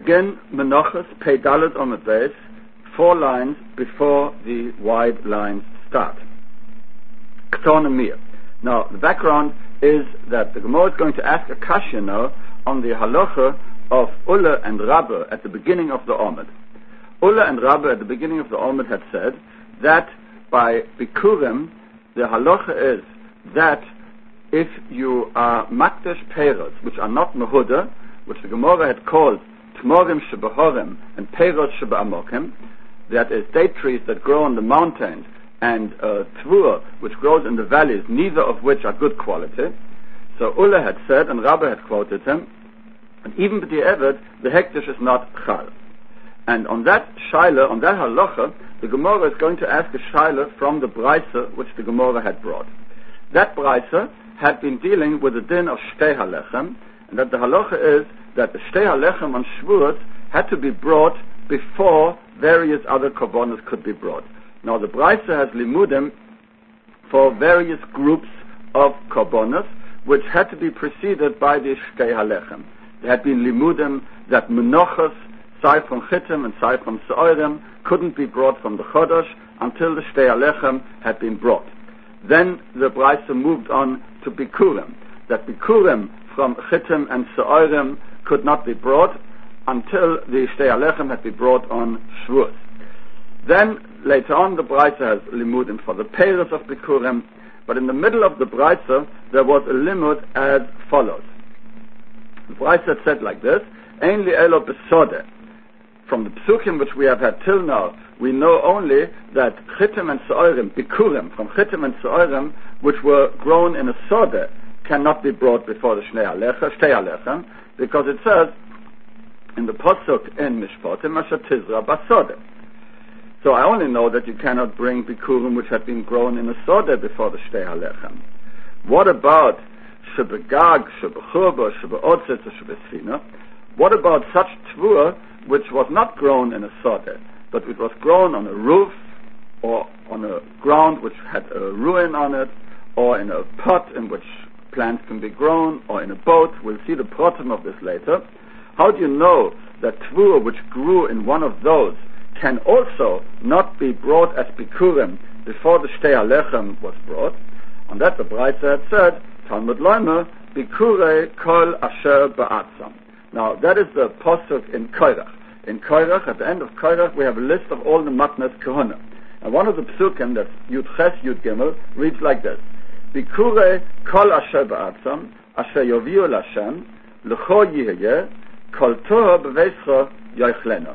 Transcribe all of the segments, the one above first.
begin Menachos Pei Dalet Amud Beis, 4 lines before the wide lines start. K'ton Mir. Now, the background is that the Gemara is going to ask a kasha now on the halacha of Ula and Rabbe at the beginning of the Amud. Ula and Rabbe at the beginning of the Amud had said that by Bikurim, the halacha is that if you are makdash peiros, which are not mehuda, which the Gemara had called tmorim shebehorim and peiros shebeamokim, that is date trees that grow on the mountains, and tvur, which grows in the valleys, neither of which are good quality. So Ula had said, and Rabbe had quoted him, and even b'di'evet, the hektish is not chal. And on that shaila, on that halacha, the Gemara is going to ask a shaila from the Braisa which the Gemara had brought. That Braisa had been dealing with the din of shtei halechem, and that the halacha is that the shtei halechem on Shavuot had to be brought before various other korbanos could be brought. Now the Braisa has limudim for various groups of korbanos which had to be preceded by the shtei halechem. There had been limudim that menachos, sai from chitim and sai from se'orim couldn't be brought from the chodesh until the shtei halechem had been brought. Then the Braisa moved on to bikurim, that bikurim from chitim and se'orim could not be brought until the shtei halechem had been brought on Shavuot. Then later on the Braisa has limudim for the peiros of bikurim, but in the middle of the Braisa there was a limud as follows. The Braisa said like this: Ein li elo besodeh. From the psukim which we have had till now, we know only that chitim and se'orim, bikurim from chitim and se'orim, which were grown in a sodeh, cannot be brought before the shtei halechem, because it says in the pasuk in Mishpatim, Asher Tizra basodeh. So I only know that you cannot bring bikurim which had been grown in a sodeh before the shtei halechem. What about shebegag, shebechurba, shebeotzet, or shebesfina? What about such tvur which was not grown in a sodeh, but it was grown on a roof, or on a ground which had a ruin on it, or in a pot in which plants can be grown, or in a boat? We'll see the protum of this later. How do you know that tvur which grew in one of those can also not be brought as bikurim before the shtei halechem was brought? On that the Braisa had said, Talmud Loimer, bikurei kol asher ba'atzam. Now that is the pasuk in Korach. In Korach, at the end of Korach, we have a list of all the matnas kahuna. And one of the psukim, that's Yud Ches Yud Gimel, reads like this: Bikurei kol asher ba'atzam, asher yoviu l'Hashem, l'cho yihye, kol toha b'veischa yoichlena.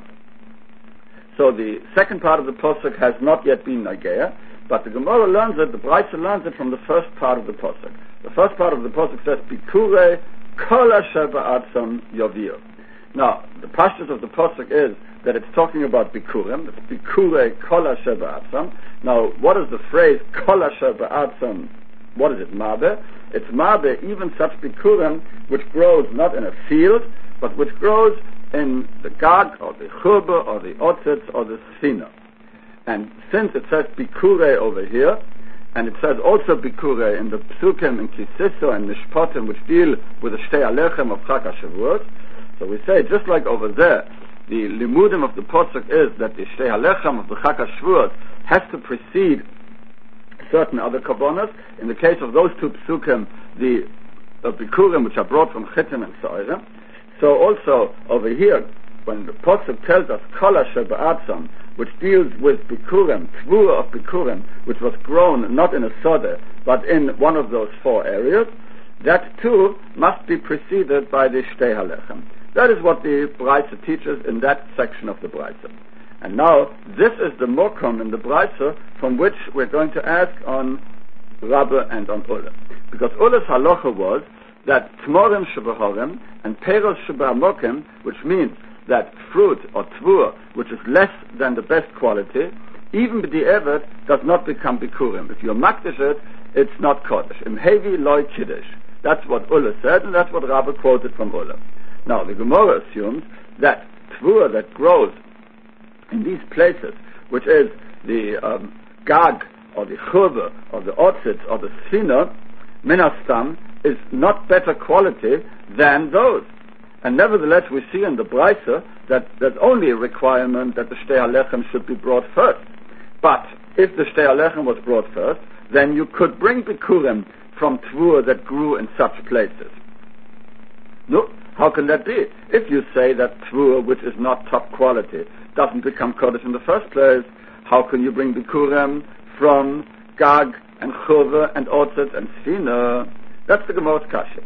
So the second part of the pasuk has not yet been nageya, but the Gemara learns it, the Braisa learns it from the first part of the pasuk. The first part of the pasuk says, Bikurei kol asher ba'atzam yoviu. Now, the pashtus of the pasuk is that it's talking about bikurim. It's bikurei kol asher ba'atzam. Now, what is the phrase kol asher ba'atzam? What is it, mabe? It's mabe, even such bikurim which grows not in a field, but which grows in the gag, or the churba, or the otzitz, or the sina. And since it says bikurei over here, and it says also bikurei in the psukim in Kisiso and Mishpatim, which deal with the shtei halechem of Chag HaShavuot, so we say, just like over there, the limudim of the pasuk is that the shtei halechem of the Chag HaShavuot has to precede certain other korbanos. In the case of those two psukim, the bikurim which are brought from chitim and se'orim. So also over here, when the pasuk tells us kol asher ba'atzam, which deals with bikurim, tvur of bikurim, which was grown not in a sodeh, but in one of those 4 areas, that too must be preceded by the shtei halechem. That is what the Braisa teaches in that section of the Braisa. And now, this is the mokum in the Braisa from which we're going to ask on Rabbe and on Ula. Because Ula's halacha was that tmorim shebehorim and peiros shebeamokim, which means that fruit or tvur, which is less than the best quality, even b'di'evet does not become bikurim. If you're makdish it, it's not kodesh. Im hevi loy kiddush. That's what Ula said, and that's what Rabbe quoted from Ula. Now, the Gemara assumes that tvur that grows in these places, which is the gag, or the churba, or the otzitz, or the sina, minastam, is not better quality than those. And nevertheless, we see in the Braisa that there's only a requirement that the Shtei HaLechem should be brought first. But if the Shtei HaLechem was brought first, then you could bring Bikurim from Tvua that grew in such places. No, how can that be? If you say that Tvua, which is not top quality, doesn't become Kodesh in the first place, how can you bring Bikurim from Gag and Churva and Otzet and Sfina? That's the Gemara's Kasha.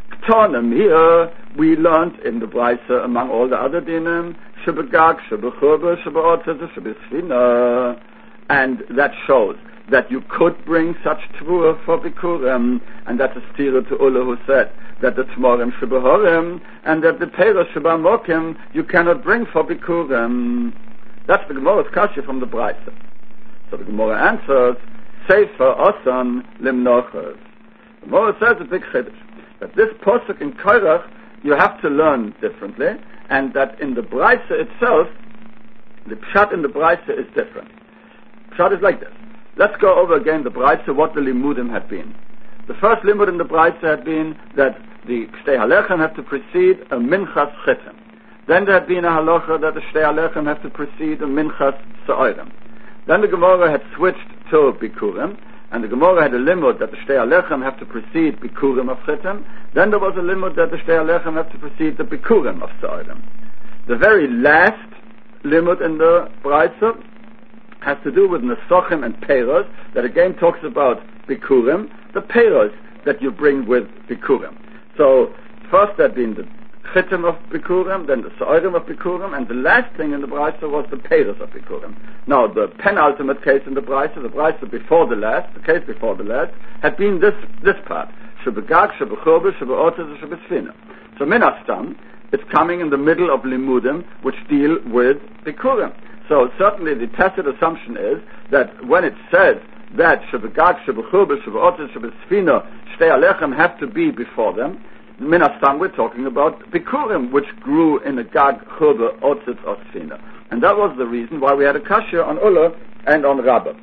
Here we learned in the Braisa, among all the other dinim, Shebegag, Shebechurva, Shebeotzet, Shebesfina, and that shows that you could bring such Tvua for Bikurim, and that's a stira to Ula who said that the Tmorim Shebehorim, and that the Peiros Shebamokim you cannot bring for Bikurim. That's the Gemara's Kasha from the Braisa. So the Gemara answers, Sefer Osan Limnochas. The Gemara says a big chiddush, that this posuk in Korach you have to learn differently, and that in the Braisa itself, the pshat in the Braisa is different. Pshat is like this. Let's go over again the Braisa, what the limudim had been. The first limud in the Braisa had been that the Shtei HaLechem have to precede a minchas chitim. Then there had been a halacha that the Shtei HaLechem have to precede a minchas sa'orim. Then the Gemara had switched to Bikurim, and the Gemara had a limud that the Shtei HaLechem have to precede Bikurim of chitim. Then there was a limud that the Shtei HaLechem have to precede the Bikurim of sa'orim. The very last limud in the Braisa has to do with Nesochim and Peiros, that again talks about Bikurim, the Peiros that you bring with Bikurim. So, first that being the Chitim of Bikurim, then the Sa'orim of Bikurim, and the last thing in the Braisa was the Peiros of Bikurim. Now, the penultimate case in the Braisa before the last, the case before the last, had been this part. Shebegag, Shebechurba, Shebeotzet, Shebesfina. So, Minastam, it's coming in the middle of Limudim, which deal with Bikurim. So certainly the tacit assumption is that when it says that Shebegag, Shebechurba, Shebeotzet, Shebesfina, Shtei HaLechem have to be before them, Minastam we're talking about Bikurim, which grew in a Gag, Churba, Otzet, or Sfina. And that was the reason why we had a kasha on Ula and on Rabbah.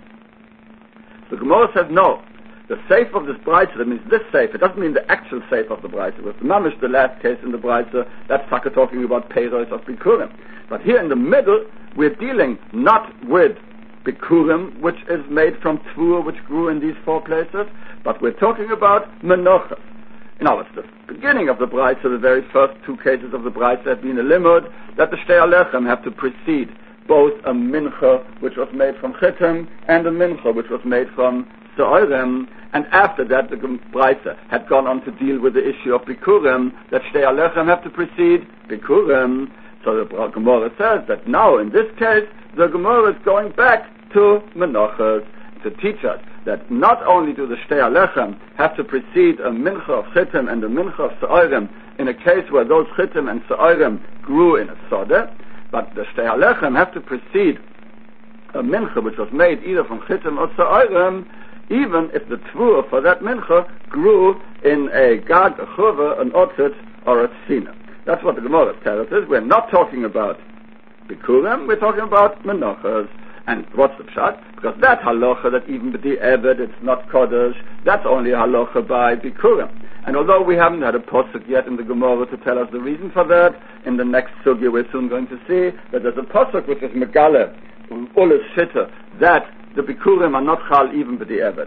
So Gemara says no. The safe of this Braisa, that means this safe, it doesn't mean the actual safe of the Braisa. With Mamish, the last case in the Braisa, that's Taka talking about Peiros of Bikurim. But here in the middle, we're dealing not with Bikurim, which is made from Tvua, which grew in these four places, but we're talking about Menochas. Now, it's the beginning of the Braisa, the very first two cases of the Braisa had been a limud that the Shtei HaLechem have to precede both a mincha, which was made from Chitim, and a mincha, which was made from Sa'orim, and after that the Braisa had gone on to deal with the issue of Bikurim, that Shtei HaLechem have to precede Bikurim. So the Gemara says that now in this case the Gemara is going back to Menachos to teach us that not only do the Shtei HaLechem have to precede a mincha of Chitim and a mincha of Sa'orim in a case where those Chitim and Sa'orim grew in a Sodeh, but the Shtei HaLechem have to precede a mincha which was made either from Chitim or Sa'orim, even if the Tvua for that mincha grew in a Gag, a Churva, an Otzet, or a Sfina. That's what the Gemara tells us. We're not talking about Bikurim, we're talking about Menachos. And what's the pshat? Because that halacha that even b'di eved it's not kodesh, that's only halacha by Bikurim. And although we haven't had a posuk yet in the Gemara to tell us the reason for that, in the next sugya we're soon going to see that there's a posuk which is megale, ulis shitta, that the Bikurim are not chal even b'di eved.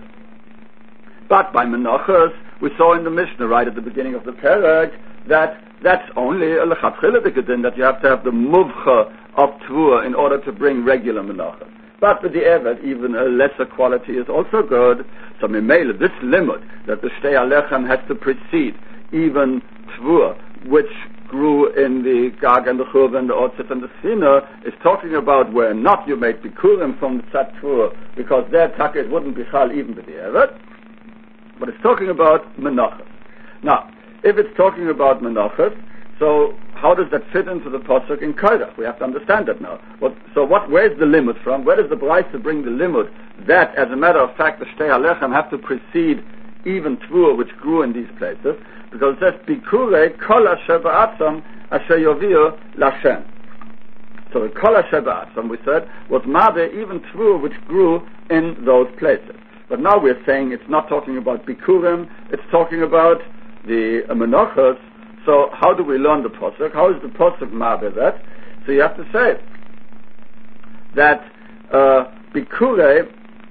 But by Menachos, we saw in the Mishnah right at the beginning of the Perek that that's only a lechatchila dikadin, that you have to have the muvcha of Tvua in order to bring regular Menachos. But with the Evet, even a lesser quality is also good. So Mimele, this limit that the Shtei HaLechem has to precede even Tvua, which grew in the Gag and the Churva and the Otzet and the Sfina, is talking about where not you made Bikurim from the Tzat Tvua, because their taket wouldn't be chal even with the Evet, but it's talking about Menachos. Now, if it's talking about Menachos, so how does that fit into the Pasuk in Korach? We have to understand that now. Where's the limit from? Where does the Braisa bring the limit that, as a matter of fact, the Shtei HaLechem have to precede even Tvua, which grew in these places? Because it says, Bikure kol asher ba'atzam asher yoviu l'Hashem. So the kol asher ba'atzam, we said, was Mabe, even Tvua, which grew in those places. But now we're saying it's not talking about Bikurim, it's talking about the Menachos. So how do we learn the Pasuk? How is the Pasuk Ma'abeh that? So you have to say that Bikurei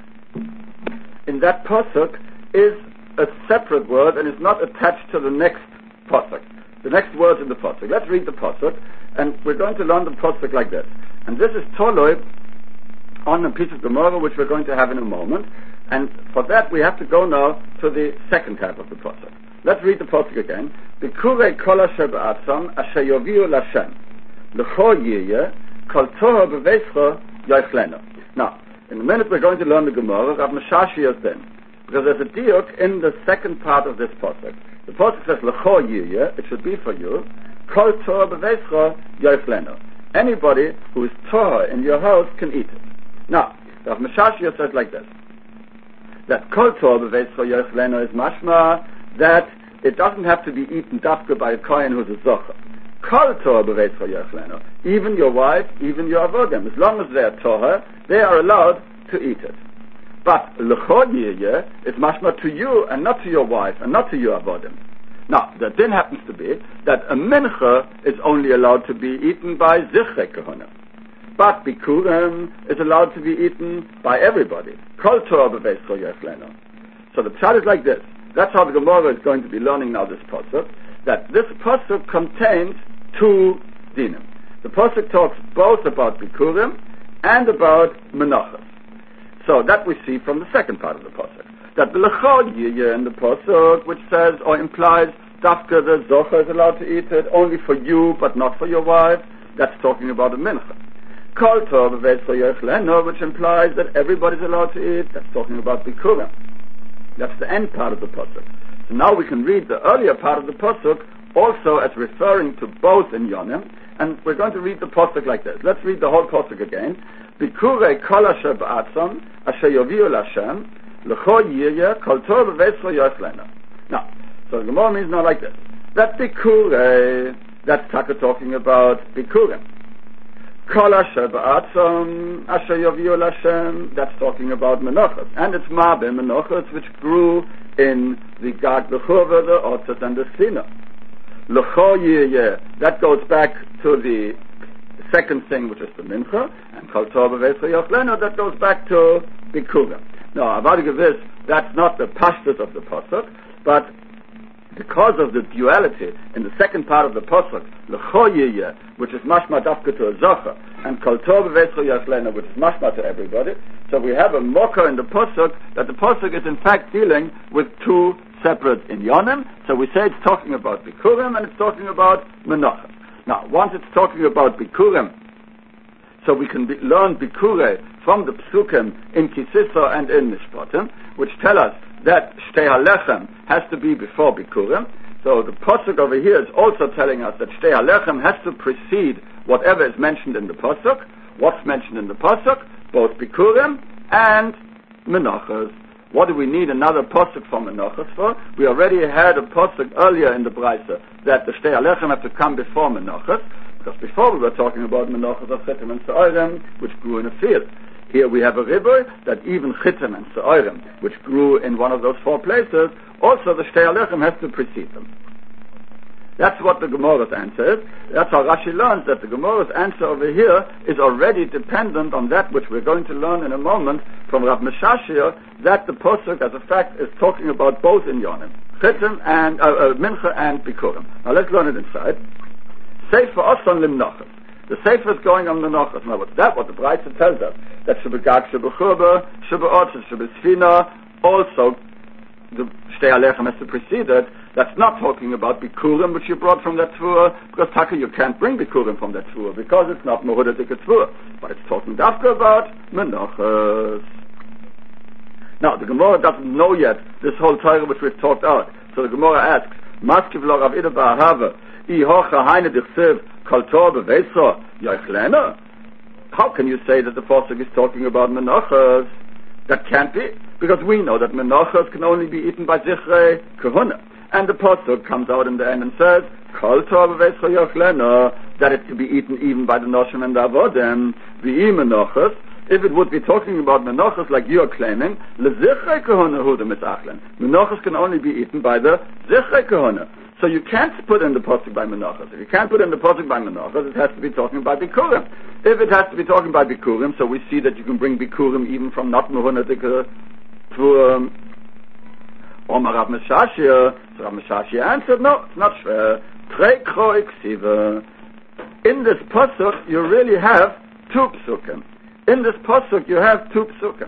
in that Pasuk is a separate word and is not attached to the next Pasuk. The next word in the Pasuk. Let's read the Pasuk, and we're going to learn the Pasuk like this. And this is Toloi on a piece of Gemara which we're going to have in a moment. And for that we have to go now to the second half of the Pasuk. Let's read the Pasuk again. Bikurei kol asher ba'atzam asher yoviu l'Hashem l'cho yiyeh kol torah b'veischa yoichlenu. Now, in a minute we're going to learn the Gemara. Rav Meshashias then, because there's a diuk in the second part of this Pasuk. The Pasuk says l'cho yiyeh, it should be for you, kol torah b'veischa yoichlenu. Anybody who is Torah in your house can eat it. Now, Rav Meshashias says like this, that kol Torah b'veischa yoichlenu is mashma that it doesn't have to be eaten dafka by a kohen who's a zocher. Kol Torah b'veischa yoichlenu, even your wife, even your avodim, as long as they are Torah, they are allowed to eat it. But l'cho yiyeh is mashma to you and not to your wife and not to your avodim. Now, the din happens to be that a mincha is only allowed to be eaten by zichrei kahuna. But bikurim is allowed to be eaten by everybody. Kol Torah b'veischa yoichlenu. So the pshat is like this. That's how the Gemara is going to be learning now this pasuk. That this pasuk contains two dinim. The pasuk talks both about bikurim and about menachos. So that we see from the second part of the pasuk. That the l'chol yiyeh in the pasuk, which says or implies dafka the zocher is allowed to eat it only for you but not for your wife. That's talking about a mincha. Kol Torah b'veischa yoichlenu, which implies that everybody's allowed to eat. That's talking about bikurim. That's the end part of the pasuk. So now we can read the earlier part of the pasuk also as referring to both in Yonim, and we're going to read the pasuk like this. Let's read the whole pasuk again. Bikurei kol asher ba'atzam asher yoviu l'Hashem l'cho yiyeh kol Torah b'veischa yoichlenu. Now, so the Gemara means now like this. That bikurei, that's Taka talking about bikurim. Kol asher ba'atzam asher yoviu l'Hashem, that's talking about menachos, and it's ma'abeh menachos which grew in the Gag B'churva, the Otzot and the Sina. L'cho yiyeh, that goes back to the second thing, which is the mincha, and Kol Torah b'veischa yoichlenu, that goes back to bikurim. Now, Avadigavis, that's not the pashtus of the pasuk, but because of the duality in the second part of the pasuk, l'cho yiyeh, which is mashma dafka to a zocher, and Kol Torah b'veischa yoichlenu, which is mashma to everybody. So we have a mocker in the pasuk that the pasuk is in fact dealing with two separate inyanim. So we say it's talking about bikurim and it's talking about menachos. Now, once it's talking about bikurim, so we can learn bikurei from the psukim in Kisisa and in Mishpatim, which tell us that shtei halechem has to be before bikurim. So the pasuk over here is also telling us that shtei halechem has to precede whatever is mentioned in the pasuk. What's mentioned in the pasuk? Both bikurim and menachos. What do we need another pasuk for menachos for? We already had a pasuk earlier in the Braisa that the shtei halechem have to come before menachos, because before we were talking about menachos of chitim and se'orim, which grew in a field. Here we have a riboy that even chitim and se'orim, which grew in one of those four places, also the shtei halechem has to precede them. That's what the Gemara's answer is. That's how Rashi learns that the Gemara's answer over here is already dependent on that which we're going to learn in a moment from Rav Meshashia, that the pasuk, as a fact, is talking about both in Yonim, Chitim and Mincha and Bikurim. Now let's learn it inside. Sefer Oson Limnochos. The Sefer is going on the Nochos. Now what's that? What the Braisa tells us. That Shebegag, Shebechurba, Shebeotzes, Shebesfina, also the Shtei Halechem has to precede it. That's not talking about Bikurim, which you brought from that Tzvur, because Taka, you can't bring Bikurim from that Tzvur, because it's not Mehudatik Tzvur. But it's talking Dafka about Menachos. Now, the Gemara doesn't know yet this whole Torah which we've talked out. So the Gemara asks, Maskiv lo Rav Ida ba'ahava, I hocha haine dichsev, kol Torah b'veischa yoichlenu? How can you say that the pasuk is talking about Menachos? That can't be, because we know that Menachos can only be eaten by Zichrei Kahuna. And the pasuk comes out in the end and says, Kol Torah b'veischa yoichlenu, that it's to be eaten even by the Noshim and the Avodim, v'i Menachos. If it would be talking about Menachos like you are claiming, l'Zichrei Kahuna hu de mitzachlen. Menachos can only be eaten by the Zichrei Kahuna. So you can't put in the pasuk by menachas. If you can't put in the pasuk by menachas, it has to be talking about bikurim. If it has to be talking about bikurim, so we see that you can bring bikurim even from not mehunatike to Omar Rav Meshashia. So Rav Meshashia answered, no, it's not shver. Trekro iksiva. In this pasuk, you really have two psukim. In this pasuk, you have two psukim.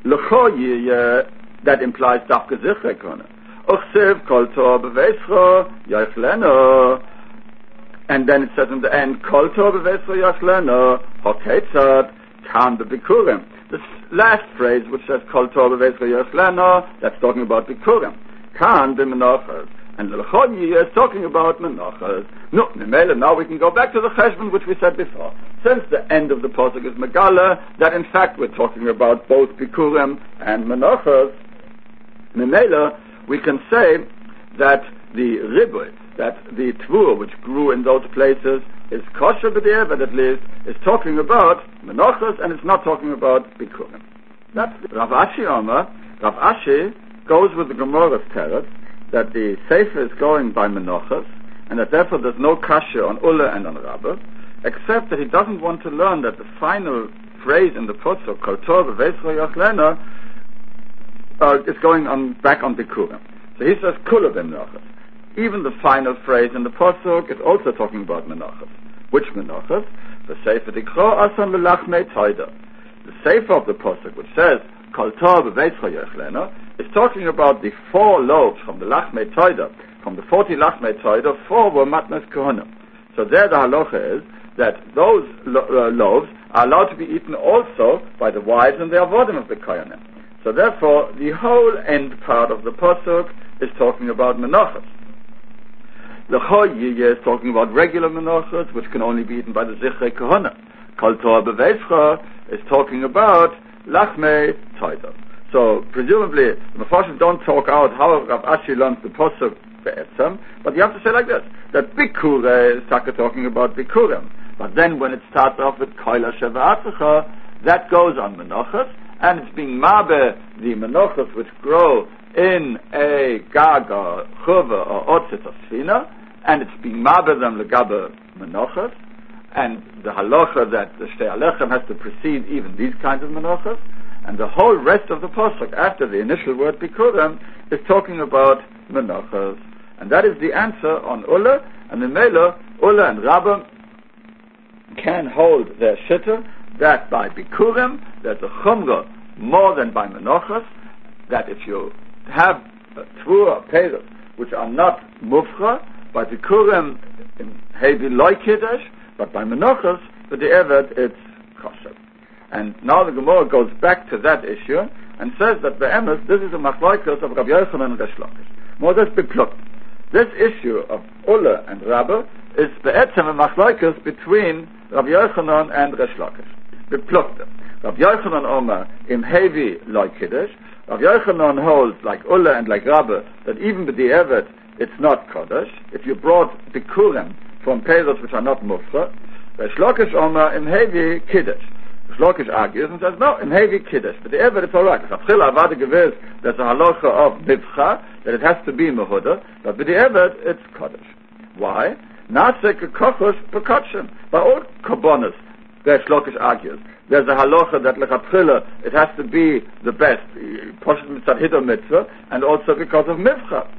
L'cho that implies dafke zichrekone. Uchsev kol tov beveischo yachleno. And then it says in the end, kol tov beveischo yachleno hoketzad kan bebikurim. This last phrase, which says kol tov beveischo yachleno, that's talking about bikurim. Kan b'menachas. And L'chon is talking about menachas. No, now we can go back to the cheshbon which we said before. Since the end of the pasuk is megala, that in fact we're talking about both bikurim and menachas. Memela, we can say that the ribui, that the tvur which grew in those places is kosher b'di'evad at least, is talking about menachas and it's not talking about bikurim. That's Rav Ashi Omer. Rav Ashi goes with the Gemara's teretz that the Sefer is going by menachas, and that therefore there's no kasha on Ula and on Rabba, except that he doesn't want to learn that the final phrase in the pasuk, Kol Tov V'Veisro Yachlena, is going on back on Bikurim. So he says Kula b'menachas. Even the final phrase in the pasuk is also talking about menachas. Which menachas? The Sefer Dikro Asan L'Lachmei Toida. The Sefer of the pasuk, which says Kol Tov V'Veisro Yachlena, is talking about the 4 loaves from the Lachmei Toida. From the 40 Lachmei Toida, 4 were Matnas Kohanim. So there the halacha is that those loaves are allowed to be eaten also by the wives and the avodim of the Kohanim. So therefore, the whole end part of the pasuk is talking about menachas. The Choyiyah is talking about regular menachas, which can only be eaten by the Zichrei Kohanim. Kol Torah B'Veischa is talking about Lachmei Toida. So presumably, the Mefarshim don't talk out how Rav Ashi learns the pasuk be'etzem, but you have to say like this, that Bikure is talking about Bikurim. But then when it starts off with Koila Sheva'atzecha, that goes on menachas, and it's being mabe the menachas which grow in a gaga, chuva, or otzit, or sfina, and it's being mabe them legabe menachas, and the halacha that the Shtei Alechem has to precede even these kinds of menachas, and the whole rest of the pasuk after the initial word bikurim is talking about menachas, and that is the answer on Ula, and in Mela, Ula and Rabba can hold their shitta that by bikurim there's a chumrah more than by menachas, that if you have tvur peiros which are not mufcha, by bikurim in heavy loy kiddush, but by menachas for the evet it's kosher. And now the Gemara goes back to that issue and says that be'emes, this is a machlokes of Rabbi Yochanan and Resh Lakish. More than beplukt. This issue of Ula and Rabba is be'etzem a machlokes between Rabbi Yochanan and Resh Lakish. Beplukt. Rabbi Yochanan Omer im heavy like Kiddush. Rabbi Yochanan holds like Ula and like Rabba that even with the Evet it's not Kodesh. If you brought Bikurim from Peiros which are not Mufra, Resh Lakish Omer im heavy Kiddush. Shlokish argues and says, no, in heavy kiddush, but the evet it's alright. There's a halacha of bivcha, that it has to be mehuda, but with the evet it's kodesh. Why? Nasek kochosh pekotshim. By all korbanos, the Shlokish argues, there's a halacha that lechatchila, it has to be the best, poshet mitzvah hiddur mitzvah, and also because of mivcha.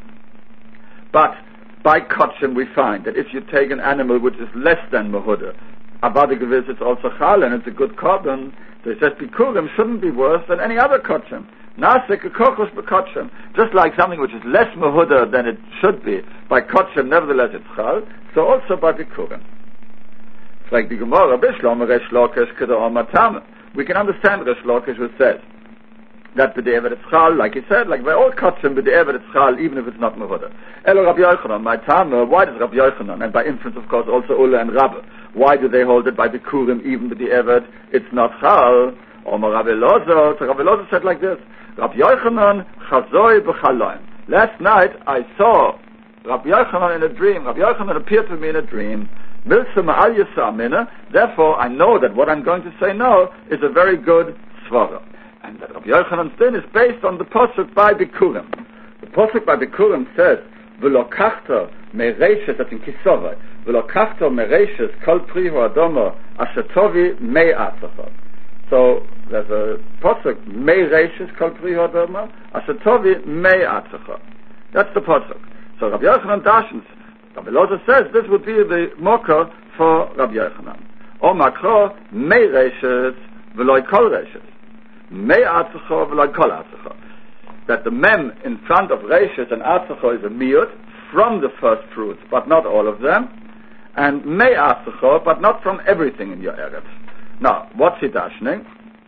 But by kotshim we find that if you take an animal which is less than mehuda, Avada Gewiss, it's also chal, and it's a good carbon. So he says, Bikurim shouldn't be worse than any other kotchem. Nasek kochosh bekotchem. Just like something which is less mehuda than it should be, by kotchem, nevertheless it's chal, so also by Bikurim. It's like the Gemara, Bishlom, Resh Lakish, Keda Omatame. We can understand Resh Lakish who says that with the Evet it's chal, like he said, like by all kotchem, with the Evet it's chal, even if it's not mehuda. Elo Rabbi Yochanan, my Tame, why does Rabbi Yochanan, and by inference of course also Ula and Rabba, why do they hold it by Bikurim even with the Evet it's not chal? Omar Rabbi Lozo, so Rabbi Lozo said like this, Rabbi Yochanan chazoi b'chaloim. Last night I saw Rabbi Yochanan in a dream. Rabbi Yochanan appeared to me in a dream. Milsa ma'al yasamina. Therefore I know that what I'm going to say now is a very good svara. And that Rabbi Yochanan's din is based on the pasuk by Bikurim. The pasuk by Bikurim says, V'lo kachta mereishes, that's in Kisova, v'lokachto mereishes kol priho adomo ashetovi mei atzacha. So there's a pasuk, mereishes kol priho adomo ashetovi mei atzacha. That's the pasuk. So Rabbi Yochanan dashens. Rabbi Loza says this would be the mocker for Rabbi Yochanan. O makro mereishes v'loi kol reishes. Mei atzacha v'loi kol atzacha. That the mem in front of reishes and atzacha is a miut from the first fruits, but not all of them, and mei atzacha, but not from everything in your eretz. Now, what's he dashning?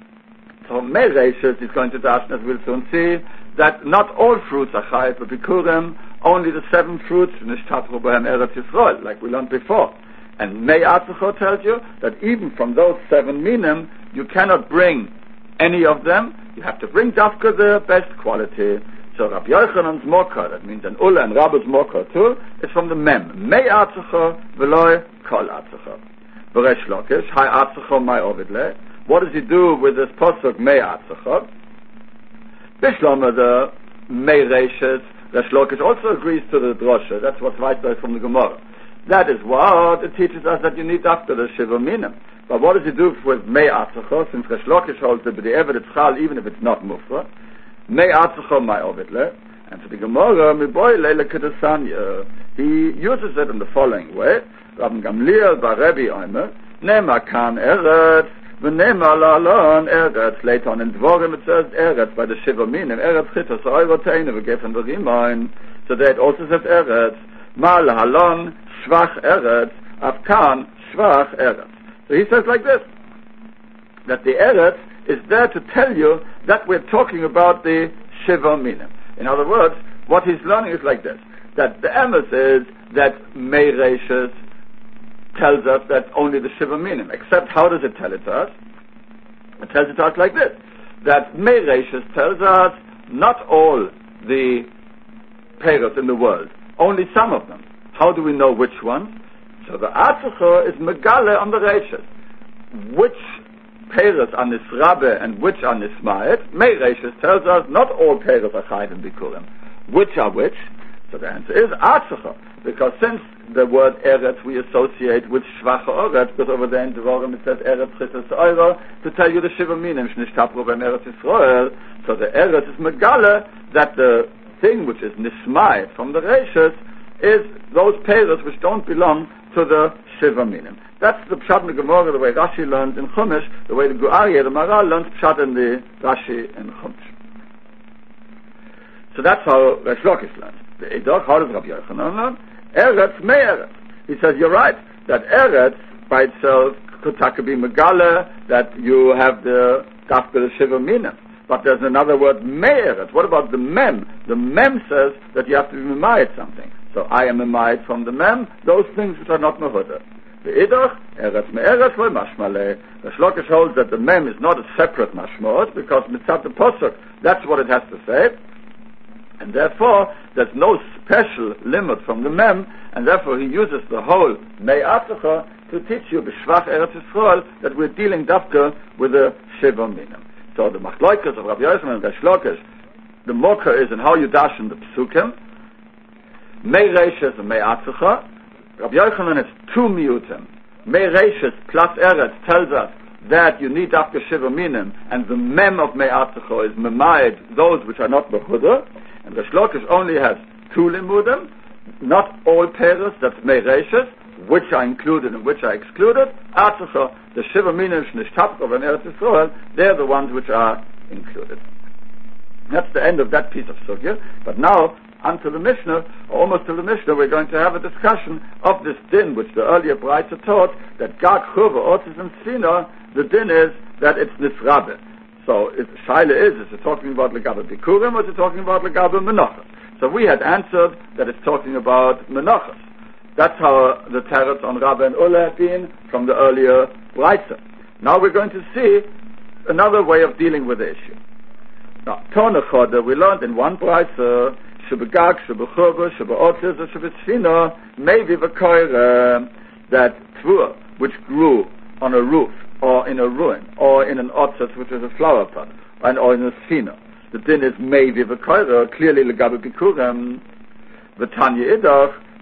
So mei reishes is going to dashn, as we'll soon see, that not all fruits are chayiv b'bikurim, only the 7 fruits nishtatru b'hem eretz Yisrael, like we learned before. And mei atzacha tells you that even from those 7 minim, you cannot bring any of them. You have to bring dafka the best quality. So Rabbi Yochanan's mocha, that means an Ula and Rabbi's mocha too, is from the mem. Mei atzacha v'loi kol atzacha. V'resh lokish, hai atzacha mai ovidle. What does he do with this posuk mei atzacha? Bishlama the mei reishes. Resh lokish also agrees to the drosha. That's what's right there from the Gemara. That is what it teaches us, that you need after the shiva minim. But what does he do with mei atzacha? Since Resh Lakish holds that the eved it's chal, even if it's not mufra, mei atzacha mai ovidle, and to the Gemara miboy leile kedasanya, he uses it in the following way: Rabbi Gamliel baRebbi Omer, nema kan eretz, v'nema la'alon eretz. Later on in Dvorim it says eretz by the shiva minim, eretz chitas oiroteinu v'gefen v'rimoin. So there it also says eretz, ma la'alon shvach eretz, afkan shvach eretz. So he says like this, that the eretz is there to tell you that we're talking about the shiva minim. In other words, what he's learning is like this, that the emes is that mei reishes tells us that only the shiva minim, except how does it tell it to us? It tells it to us like this, that mei reishes tells us not all the peiros in the world, only some of them. How do we know which ones? So the atzacha is megale on the reishes. Which peiros are nisrabe and which are nismaet? Mei reishes tells us not all peiros are chayiv and bikurim. Which are which? So the answer is atzacha. Because since the word eretz we associate with shvacha oretz, because over there in Devarim it says eretz chitas oira, to tell you the shiva minim shnishtabru b'hem eretz Yisrael. So the eretz is megale that the thing which is nismaet from the reishes is those peiros which don't belong to the shiva minim. That's the pshat in the Gemara, the way Rashi learns in Chumash, the way the Gu'aryeh, the Maral, learns pshat in the Rashi in Chumash. So that's how Resh Lakish learns. The Eidoch, how does Rabbi Yochanan learn? Eretz mei eretz. He says, you're right, that eretz by itself could be megala, that you have the dafka the shiva minim. But there's another word, mei eretz. What about the mem? The mem says that you have to be memayit something. So I am memayit from the mem, those things which are not mehuda. The Idach, eretz mei eretz v'y mashmaleh. The Shlokish holds that the mem is not a separate mashmot, because mitzat the posuk, that's what it has to say. And therefore, there's no special limit from the mem, and therefore he uses the whole mei atzacha to teach you b'shvach eretz Yisrael that we're dealing dafka with the shiva minim. So the machloikas of Rabbi Yochanan and Resh Lakish, the mocha is in how you dash in the psukim, mei reishes and mei atzacha. Rabbi Yochanan has 2 miutim. Mei reishes plus eretz tells us that you need dafka shiva minim, and the mem of mei atzacha is memayed those which are not behuda. And Resh Lakish only has 2 limudim, not all peiros, that's mei reishes, which are included and which are excluded. Atzacha, the shiva minim shnishtabru b'hem eretz Yisrael, they're the ones which are included. That's the end of that piece of sugya. But now, until the Mishnah, or almost to the Mishnah, we're going to have a discussion of this din, which the earlier Braita taught, that Gag, Chuva, Otis, and Sfina, the din is that it's Nisrabe. So, Shaila is it talking about Legabe Bikurim, or is it talking about Legabe Menachas? So we had answered that it's talking about Menachas. That's how the teretz on Rabbi and Ula had been from the earlier Braita. Now we're going to see another way of dealing with the issue. Now, Tona Choda, we learned in one Braita, Shebegag, Shebechuva, Shebeotis, or Shebesfina, maybe V'koire, that tvua, which grew on a roof, or in a ruin, or in an otzes, which is a flower pot, or in a sfina. The din is maybe V'koire, clearly Legabe Bikurim, V'tanya Idach,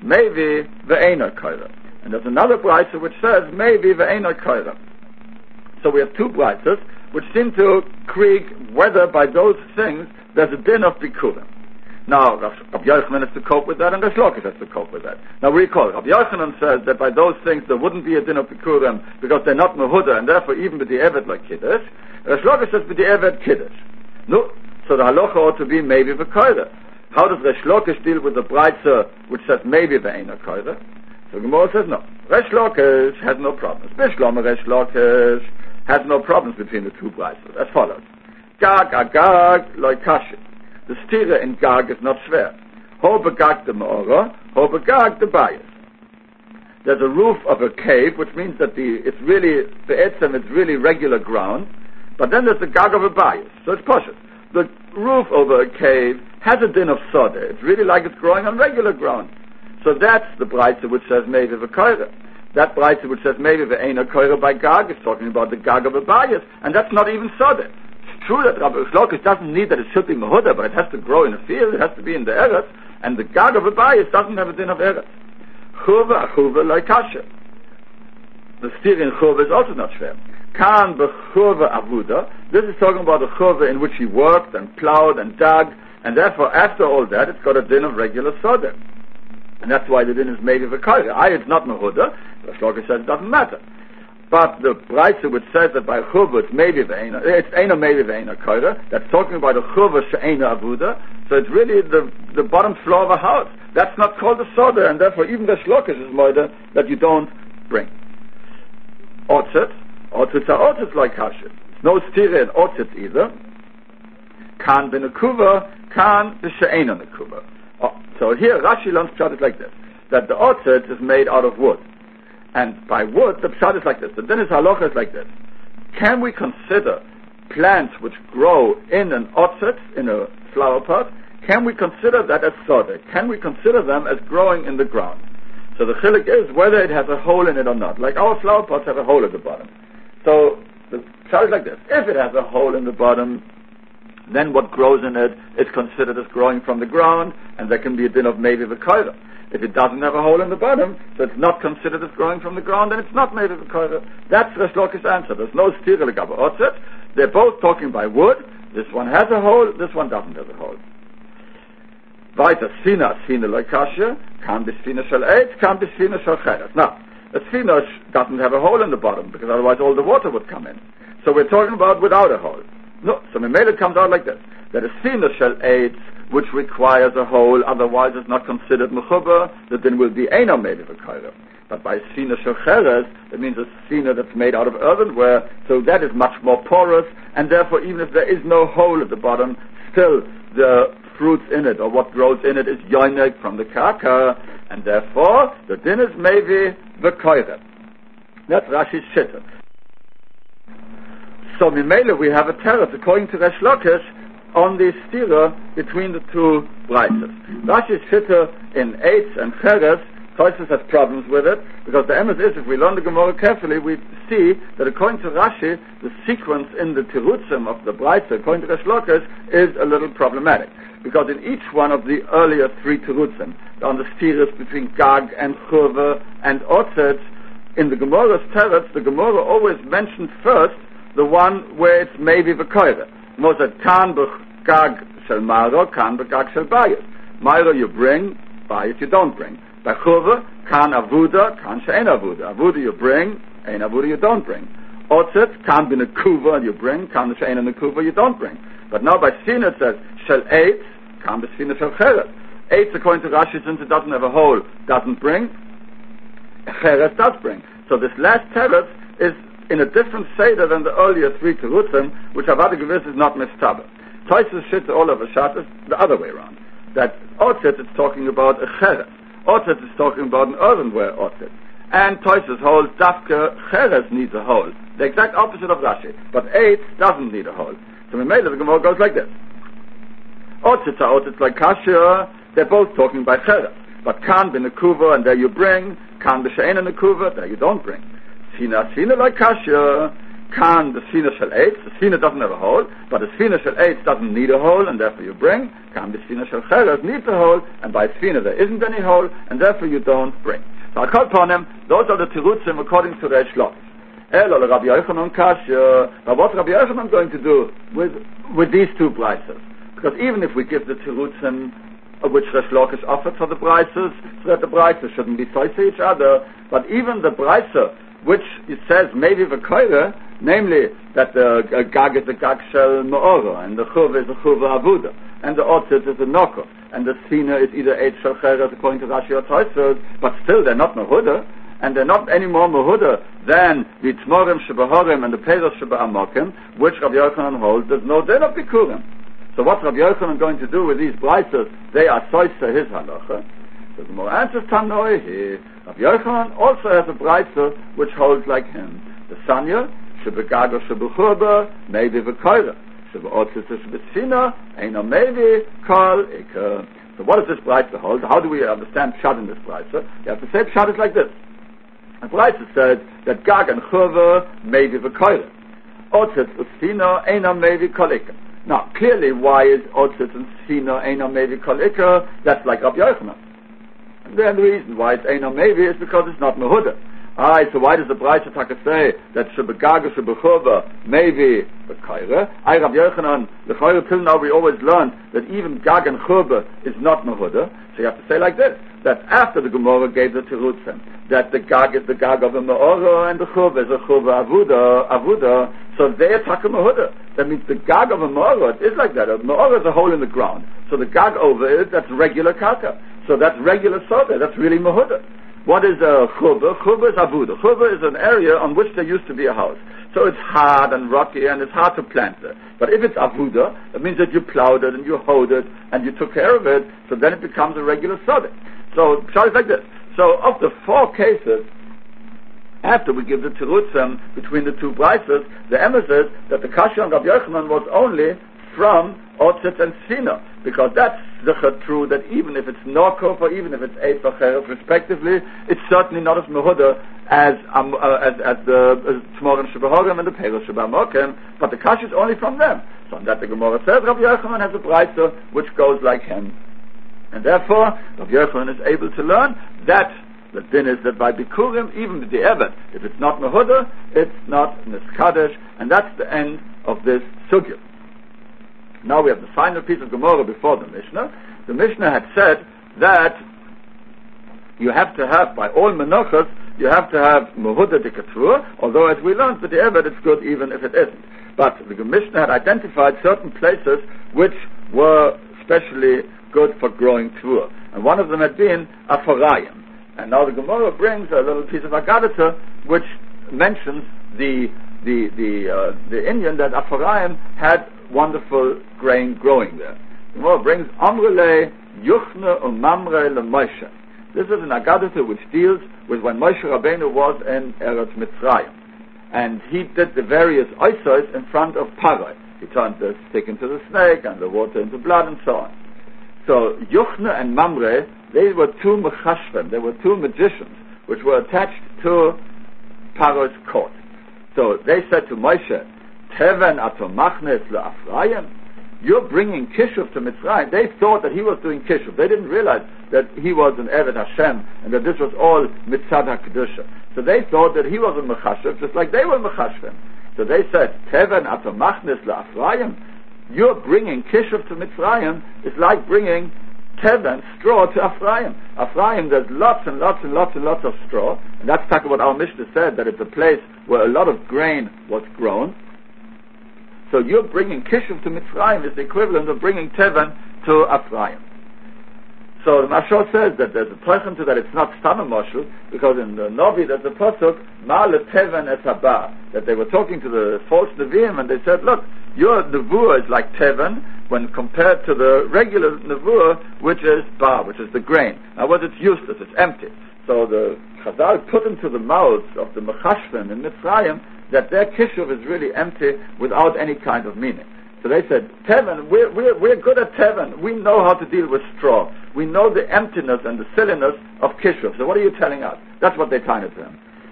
maybe ve'ena koira. And there's another brayso which says maybe ve'ena koira. So we have two braysos which seem to krieg whether by those things there's a din of bikurim. Now, Rabbi Yochanan has to cope with that, and Resh Lakish has to cope with that. Now, recall, Rabbi Yochanan says that by those things there wouldn't be a din of bikurim because they're not mehuda, and therefore even with the evet like kiddush. Resh Lakish says with the evet kiddush. No, so the halacha ought to be maybe v'koira. How does Resh Lakish deal with the brayso which says maybe ve'ena koira? So Gemara says no. Resh Lakish has no problems. Bishlama Resh Lakish has no problems between the two braysos. As follows: Gag agag loy kashi. The stira in Gag is not schwer. Ho begag the Meora, ho begag the bias. There's a roof of a cave, which means that it's really regular ground, but then there's the Gag of a bias, so it's poshut. The roof over a cave has a din of soda. It's really like it's growing on regular ground. So that's the brayso which says maybe v'koira. That brayso which says maybe v'eina koira by Gag is talking about the Gag of a bias, and that's not even soda. True that Rabbi Shlokish doesn't need that it should be mehuda, but it has to grow in a field, it has to be in the eretz, and the Gag of a bias doesn't have a din of eretz. Chuva like kasha. The steer in chuva is also not fair. Kan b'chuva avuda. This is talking about a chuva in which he worked and plowed and dug, and therefore after all that it's got a din of regular soda. And that's why the din is maybe v'koira. It's not mehuda. The Shlokish says it doesn't matter. But the brayso which says that by chuva it's maybe ve'ena, it's eina maybe ve'ena koira, that's talking about a chuva she'ena avuda, so it's really the bottom floor of a house. That's not called a soda, and therefore even the shlokish is moida that you don't bring. Otzet are otzet like kashet. No stira in otzet either. Kan ben a kuva, kan the she'ena nekuva. So here Rashi learns pshat like this, that the otzet is made out of wood. And by wood, the pshat is like this. The dinis halacha is like this. Can we consider plants which grow in an otzet, in a flower pot, can we consider that as soda? Can we consider them as growing in the ground? So the chilik is whether it has a hole in it or not. Like our flower pots have a hole at the bottom. So the pshat is like this. If it has a hole in the bottom, then what grows in it is considered as growing from the ground, and there can be a din of maybe v'koira. If it doesn't have a hole in the bottom, so it's not considered as growing from the ground, then it's not made of a koira. That's Resh Lakish's answer. There's no stira legaba otzet. They're both talking by wood. This one has a hole, this one doesn't have a hole. Weiter, sfina like kasha, kan be sfina shel eitz, kan be sfina shel cheres. Now, a sfina doesn't have a hole in the bottom, because otherwise all the water would come in. So we're talking about without a hole. No, so it comes out like this, that a sfina shel eitz, which requires a hole, otherwise it's not considered mechuba, that then will be eina made of a koira. But by sfina shecheres, it means a sfina that's made out of earthenware, so that is much more porous, and therefore even if there is no hole at the bottom, still the fruits in it, or what grows in it, is yoinek from the kaka, and therefore the din is maybe the koira. That's Rashi's shitta. So Mimele we have a teretz, according to Resh Lakish, on the stira between the two braysos. Rashi's shitta in eitz and cheres, Tosfos has problems with it, because the emes is, if we learn the Gemara carefully, we see that according to Rashi, the sequence in the tirutzim of the brayso, according to Resh Lakish, is a little problematic. Because in each one of the earlier three tirutzim, on the stiras between Gag and Churva and Otzet, in the Gemara's teretz, the Gemara always mentioned first the one where it's maybe the koira. Mosat kan b'gag shel maro, kan b'gag shel bayis. Maro you bring, bayis you don't bring. By churva, kan avuda, kan she'en avuda. Avuda you bring, ein avuda you don't bring. Otzet, kan b'nekuva you bring, kan she'en nekuva you don't bring. But now by sfina it says, shel eitz, kan b'sfina shel cheres. Eitz, according to Rashi, since it doesn't have a hole, doesn't bring. Cheres does bring. So this last teretz is in a different seder than the earlier three terutzim, which Avada Gewiss is not mistaber. Tosfos shit all of a shot is the other way around. That otzet is talking about a cheres. Otzet is talking about an earthenware otzet. And Tosfos holds dafka cheres needs a hole. The exact opposite of Rashi. But eitz doesn't need a hole. So we made it, the Gemara goes like this. Otzet are otzet like kasha, they're both talking by cheres. But kan bin nekuva, and there you bring, kan b'she'en nekuva, there you don't bring. Sfina like kasha, Kan the Sfina Shel Eitz. The Sfina doesn't have a hole, but the Sfina Shel Eitz doesn't need a hole, and therefore you bring. Kan the Sfina Shel Cheres needs a hole, and by Sfina there isn't any hole, and therefore you don't bring. So I call upon him, those are the Tirutzim according to Reish Lakish. Rabbi Yochanan Kasha. But what's Rabbi Yochanan going to do with these two brises? Because even if we give the Tirutzim which Reish Lakish offered for the brises, so that the brises shouldn't be close to each other, but even the brise which it says maybe the koire, namely that the gag is the gag shel me'ora, and the chuv is the chuv avuda, and the otzit is the noko, and the sina is either eight shel cheres according to Rashi or Tosfos, but still they're not mehuda, and they're not any more mehuda than the tmorim shebahorim and the peros sheba'amokim, which Rabbi Yochanan holds there's no din of bikurim. So what's Rabbi Yochanan going to do with these brises? They are soisa his halacha. So the more answers Tanoi here. Rabbi Yochanan also has a brisa which holds like him. The Sanya, Shebegago Shebechuba, maybe V'koira. Shebeotzis Shebesfina, Eino maybe Kol Ika. So what does this brisa hold? How do we understand Pshat in this brisa? You have to say Pshat is like this. The brisa says that Gag and Chuva, maybe V'koira. Otzis Shebesfina, Eino maybe Kol Ika. Now, clearly, why is Otzis and Sfina Eino maybe Kol Ika? That's like Rabbi Yochanan. And then the reason why it's Eino maybe is because it's not Mehuda. So why does the Brayta Taka say that Shebegaga Shebechuva maybe the Kaira? Rabbi Yochanan, the Kaira till now we always learned that even Gag and Chuba is not Mehuda. So you have to say like this, that after the Gemara gave the Tirutzim, that the Gag is the Gag of a Me'ora and the Chuba is a Chuba Avuda, so they attack a Mehuda. That means the Gag of a Me'ora, it is like that. A Me'ora is a hole in the ground. So the Gag over it, that's regular Kaka. So that's regular soda, that's really Mehuda. What is a Chuba? Chuba is Avuda. Chuba is an area on which there used to be a house. So it's hard and rocky and it's hard to plant there. But if it's Avuda, it means that you plowed it and you hoed it and you took care of it, so then it becomes a regular soda. So Pshat is like this. So of the four cases, after we give the Tirutzim between the two brises, the emes is that the Kasha on Rabbi Yochanan was only from Otzit and Sina, because that's true that even if it's Norkov or even if it's Eid Vacherev respectively, it's certainly not as Mehuda as the Tmorim Shebahorim and the Peros Shebamokim, but the Kasha is only from them. So on that the Gemara says Rabbi Yochanan has a brayso which goes like him. And therefore, Rabbi Yochanan is able to learn that the din is that by Bikurim, even the Evet, if it's not Mehuda, it's not Niskadesh, and that's the end of this sugya. Now we have the final piece of Gemara before the Mishnah. The Mishnah had said that you have to have, by all Menachos, you have to have Mehuda Dikatur, although as we learned with the Evet it's good even if it isn't. But the Mishnah had identified certain places which were especially good for growing Tvur. And one of them had been Afarayim. And now the Gemara brings a little piece of Agadata which mentions the Indian that Afarayim had wonderful grain growing there. The Gemara brings Amrele Yuchne Umamre LeMoshe. This is an Agadata which deals with when Moshe Rabbeinu was in Eretz Mitzrayim. And he did the various oisos in front of Paroi. He turned the stick into the snake and the water into blood and so on. So Yuchne and Mamre, they were two mechashvim, they were two magicians which were attached to Paro's court. So they said to Moshe, Teven atomachnes le'afrayim, you're bringing Kishuv to Mitzrayim. They thought that he was doing Kishuv. They didn't realize that he was an Eved Hashem and that this was all Mitzad HaKedusha. So they thought that he was a Mechashev just like they were Mechashvim. So they said, Teven atomachnes le'afrayim, you're bringing Kishuv to Mitzrayim is like bringing Teven, straw, to Ephraim. Ephraim, there's lots and lots and lots and lots of straw, and that's talking what our Mishnah said, that it's a place where a lot of grain was grown. So you're bringing Kishuv to Mitzrayim is the equivalent of bringing Teven to Ephraim. So the Mashal says that there's a person to that it's not Stama Mashal, because in the Novi there's a pasuk, Ma'ale Teven et Haba, that they were talking to the false Nevi'im and they said, look, your Nevuah is like Teven when compared to the regular Nevuah, which is Bar, which is the grain. Now what it's useless, it's empty. So the Chazal put into the mouths of the Mechashvim in Mitzrayim that their Kishuv is really empty without any kind of meaning. So they said, Teven, we're good at Teven. We know how to deal with straw. We know the emptiness and the silliness of Kishuv. So what are you telling us? That's what they tied to him.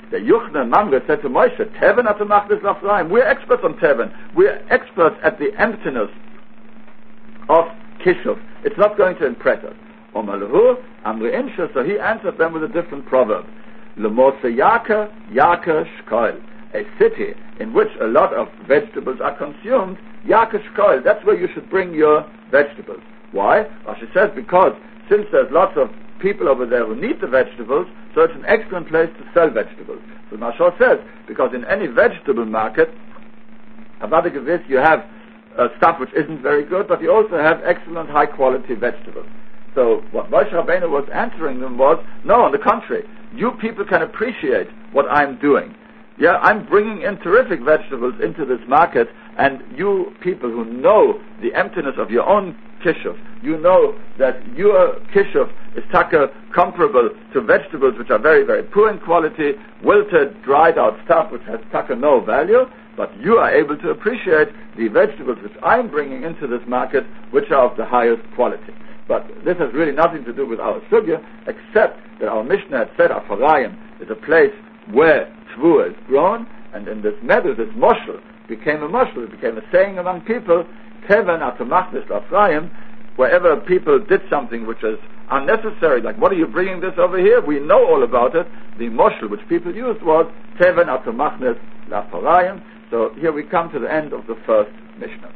The Yuchna and Mamre said to Moshe, Teven atamachnis lafraim. We're experts on Teven. We're experts at the emptiness of Kishuv. It's not going to impress us. Omalahu, Amri Insha, so he answered them with a different proverb. Lemose Yaka, Yaka Shkoil. A city in which a lot of vegetables are consumed, Yaka Shkoil, that's where you should bring your vegetables. Why? Rashi says because since there's lots of people over there who need the vegetables, so it's an excellent place to sell vegetables. So Mashal says, because in any vegetable market, Avadagevis, you have stuff which isn't very good, but you also have excellent high quality vegetables. So what Moshe Rabbeinu was answering them was, no, on the contrary, you people can appreciate what I'm doing. Yeah, I'm bringing in terrific vegetables into this market, and you people who know the emptiness of your own kishuv, you know that your kishuv is comparable to vegetables which are very, very poor in quality, wilted, dried out stuff which has no value, but you are able to appreciate the vegetables which I'm bringing into this market, which are of the highest quality. But this has really nothing to do with our sugya, except that our Mishnah had said Afarayim is a place where Tvua is grown, and in this meadow, this moshel became a moshel, it became a saying among people, Teven atamachnis lafrayim, wherever people did something which is unnecessary, like what are you bringing this over here? We know all about it. The moshel which people used was Teven atamachnis lafrayim. So here we come to the end of the first Mishnah.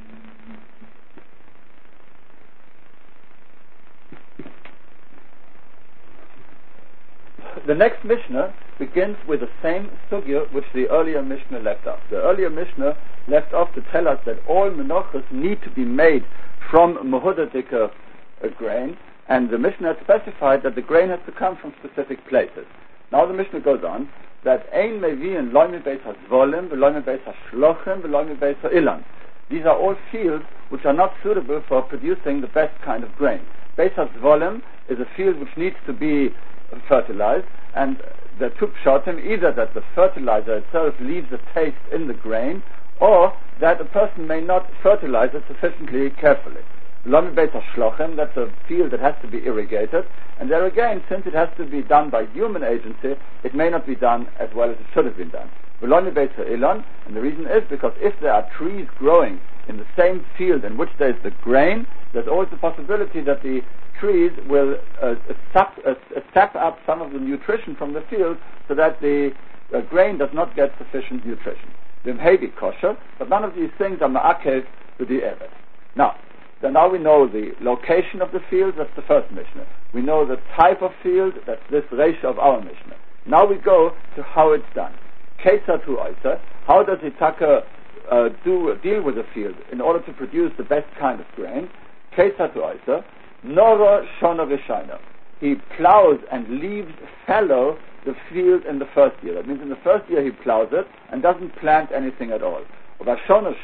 The next Mishnah begins with the same sugya which the earlier Mishnah left off. The earlier Mishnah left off to tell us that all menachos need to be made from mehudadika grain, and the Mishnah had specified that the grain has to come from specific places. Now the Mishnah goes on that ein mevi'in lo mibeis hazvolim v'lo mibeis hashlochim v'lo mibeis ha'ilan. These are all fields which are not suitable for producing the best kind of grain. Beis hazvolim is a field which needs to be fertilized, and the two pshatim, either that the fertilizer itself leaves a taste in the grain, or that a person may not fertilize it sufficiently carefully. Lomi beis hashlochim, that's a field that has to be irrigated, and there again, since it has to be done by human agency, it may not be done as well as it should have been done. Lomi beis ha'ilon, and the reason is because if there are trees growing in the same field in which there is the grain, there's always the possibility that the trees will sap up some of the nutrition from the field, so that the grain does not get sufficient nutrition. Vim hevi kosher, but none of these things are ma'akev to the evet. Now we know the location of the field, that's the first Mishnah. We know the type of field, that's this ratio of our Mishnah. Now we go to how it's done. Ketzat hu oisa, how does the deal with the field in order to produce the best kind of grain? Ketzat hu oisa, Nora Shona Vishina. He plows and leaves fallow the field in the first year. That means in the first year he plows it and doesn't plant anything at all. And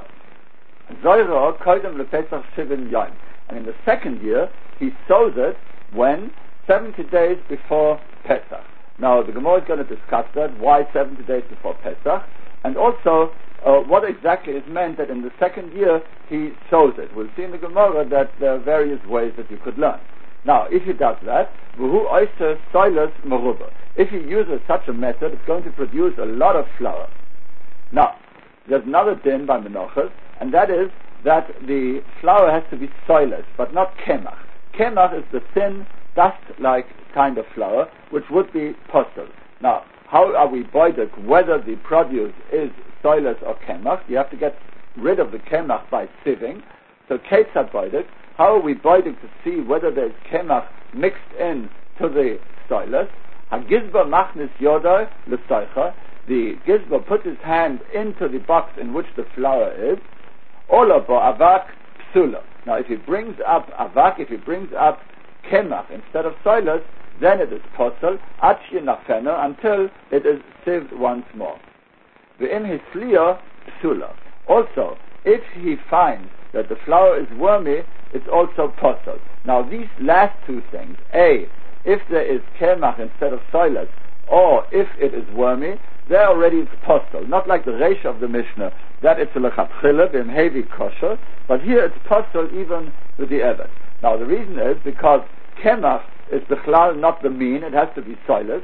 in the second year he sows it when 70 days before Pesach. Now the Gemara is going to discuss that, why 70 days before Pesach, and also what exactly is meant that in the second year he sows it. We'll see in the Gemara that there are various ways that you could learn. Now, if he does that, if he uses such a method, it's going to produce a lot of flour. Now, there's another din by Menachos, and that is that the flour has to be soiled, but not kemach. Kemach is the thin, dust-like kind of flour, which would be postel. Now, how are we boidek whether the produce is soiled or kemach? You have to get rid of the kemach by sieving. So, ketzat boidek, how are we boidek to see whether there is kemach mixed in to the soiled? Hagizba machnis yodai l'soicha. The gizba puts his hand into the box in which the flour is. Ola bo avak psula. Now, if he brings up avak, if he brings up kemach instead of soiled, then it is posel until it is sieved once more. V'im hisliya psula. Also, if he finds that the flour is wormy, it's also posel. Now, these last two things, A, if there is kemach instead of soiled, or if it is wormy, there already it's posel. Not like the ratio of the Mishnah, that it's a lechatchila, v'im hevi kosher, but here it's posel even with the evet. Now, the reason is because kemach is bichlal not the mean, it has to be soiled,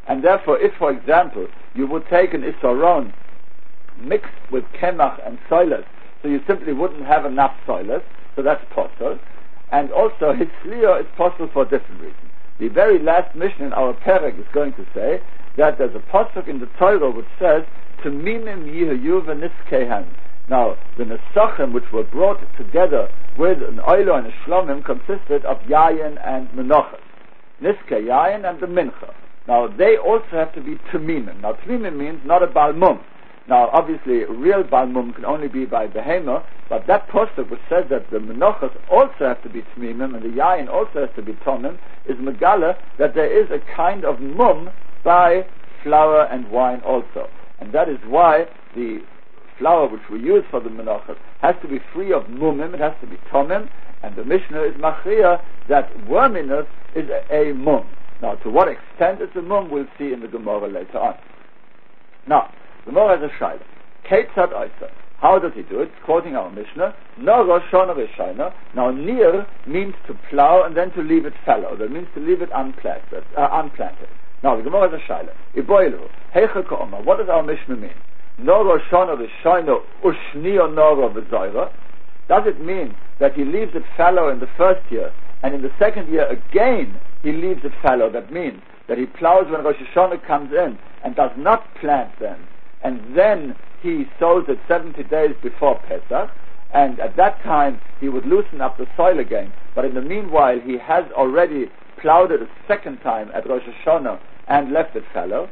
And therefore, if, for example, you would take an Isaron mixed with Kemach and Soiles, so you simply wouldn't have enough Soiles, so that's possible. And also, Hitzliya is possible for a different reason. The very last mission in our Perek is going to say that there's a pasuk in the Torah which says, Temimim yihayu v'niskehen. Now, the Nesachim which were brought together with an Oilo and a Shlomim consisted of Yayin and Menachas. Niske Yayin and the Mincha. Now, they also have to be Temimim. Now, Temimim means not a Balmum. Now, obviously, real Balmum can only be by Behema, but that pasuk which says that the Menachas also have to be Temimim and the Yayin also has to be Tomim is Megala that there is a kind of Mum by flour and wine also. And that is why the flour which we use for the menachas has to be free of mumim, it has to be tomim, and the Mishnah is machriya that worminess is a mum. Now, to what extent it's a mum, we'll see in the Gemara later on. Now, the Gemara has a shayla. Ketzad oisa. How does he do it? Quoting our Mishnah, Noro shona v'shayna. Now, nir means to plow and then to leave it fallow. That means to leave it unplanted. Now, the Gemara has a shayla. Iboilu. Heicha ka'oma. What does our Mishnah mean? Noro shona v'shayna ushniyo noro v'zoyra. Does it mean that he leaves it fallow in the first year, and in the second year again he leaves it fallow? That means that he plows when Rosh Hashanah comes in and does not plant then, and then he sows it 70 days before Pesach, and at that time he would loosen up the soil again, but in the meanwhile he has already plowed it a second time at Rosh Hashanah and left it fallow.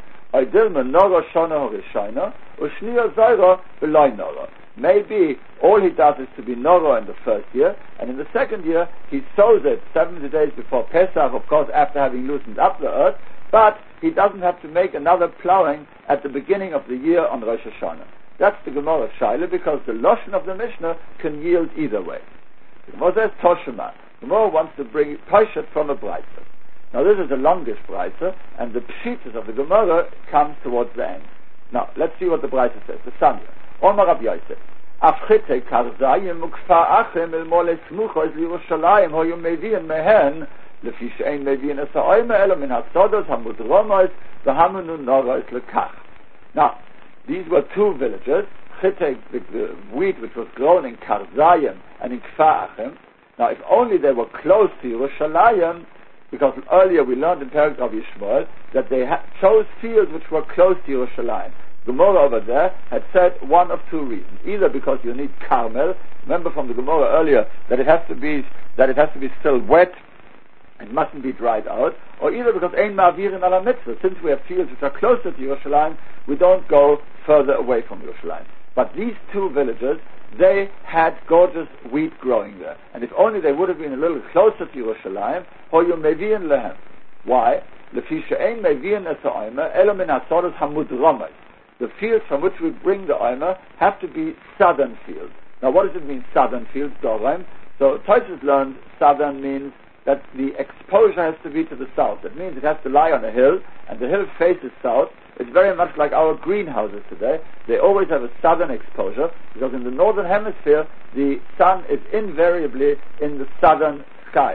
Maybe all he does is to be Noro in the first year, and in the second year he sows it 70 days before Pesach, of course after having loosened up the earth, but he doesn't have to make another plowing at the beginning of the year on Rosh Hashanah. That's the Gemara Shaila, because the Lashon of the Mishnah can yield either way. The Gemara says Toshima. The Gemara wants to bring Paishat from a Braisa. Now this is the longest Braisa, and the Pshitas of the Gemara comes towards the end. Now, let's see what the Braisa says. The Sanya. Omar Rabbi Yosef. Afchite karzayim ukfa achem el mole smucho es Yerushalayim hoyu mevi'en mehen lefi she'ein mevi'en es ha'oime elo min ha'sodos ha'mudromois v'hamunu norois lekach. Now, these were two villages, Chite, the wheat which was grown in Karzayim and in Kfa Achem. Now, if only they were close to Yerushalayim, because earlier we learned in Perek of Yishmael that they chose fields which were close to Yerushalayim. Gemara over there had said one of two reasons: either because you need Carmel. Remember from the Gemara earlier that it has to be still wet, it mustn't be dried out, or either because Ein Ma'avirin ala Mitzvah. Since we have fields which are closer to Yerushalayim, we don't go further away from Yerushalayim. But these two villages, they had gorgeous wheat growing there, and if only they would have been a little closer to Yerushalayim, hoyu mevi'en lehem. Why? Lefi she'ein mevi'en es ha'omer elo min ha'sodos hamudromes. The fields from which we bring the omer have to be southern fields. Now, what does it mean, southern fields, Doraim? So, Tosfos learned southern means that the exposure has to be to the south. That means it has to lie on a hill, and the hill faces south. It's very much like our greenhouses today. They always have a southern exposure, because in the northern hemisphere, the sun is invariably in the southern sky.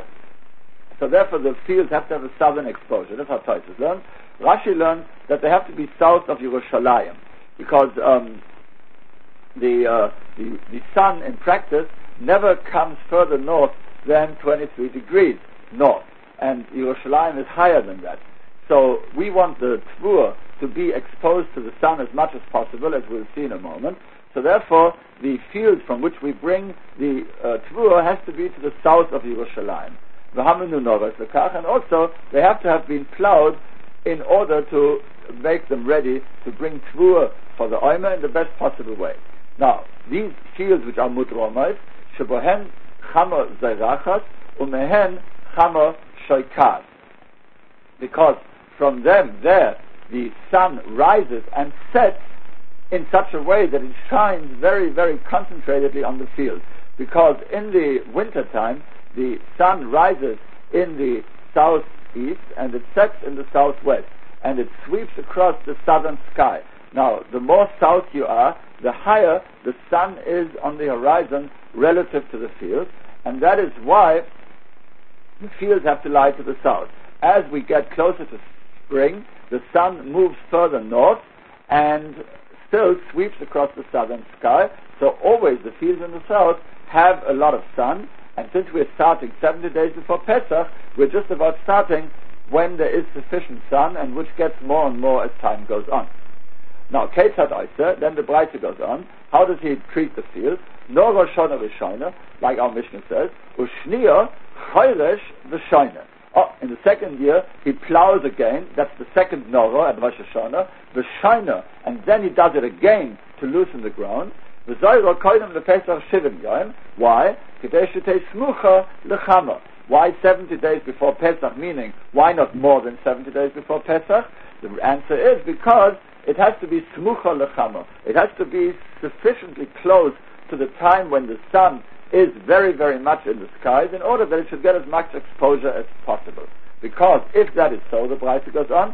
So therefore the fields have to have a southern exposure. That's how Tosfos learned. Rashi learned that they have to be south of Yerushalayim, because the sun in practice never comes further north than 23 degrees north, and Yerushalayim is higher than that. So we want the tvur to be exposed to the sun as much as possible, as we'll see in a moment. So therefore, the field from which we bring the tvur has to be to the south of Yerushalayim. And also, they have to have been plowed in order to make them ready to bring tvur for the omer in the best possible way. Now, these fields which are mudromais, shebohen chama zayrachas, umehen chama shoikas. Because from them, there, the sun rises and sets in such a way that it shines very, very concentratedly on the field. Because in the winter time, the sun rises in the southeast and it sets in the southwest, and it sweeps across the southern sky. Now, the more south you are, the higher the sun is on the horizon relative to the field, and that is why the fields have to lie to the south. As we get closer to spring, the sun moves further north and still sweeps across the southern sky. So always the fields in the south have a lot of sun, and since we're starting 70 days before Pesach, we're just about starting when there is sufficient sun, and which gets more and more as time goes on. Now, Ketzad Oiser, then the Breite goes on. How does he treat the field? Nor Rosh Hashanah v'Shoina, like our Mishnah says, Ushniya Choresh v'Shoina. Oh, in the second year, he plows again. That's the second Noro at Rosh Hashanah. V'Shoina, and then he does it again to loosen the ground. V'Zoyro Koidem lePesach Shivim Yoim. Why? K'dei shetei smucha lechama. Why 70 days before Pesach? Meaning, why not more than 70 days before Pesach? The answer is because it has to be smucha lechama. It has to be sufficiently close to the time when the sun is very, very much in the skies in order that it should get as much exposure as possible. Because if that is so, the Braita goes on,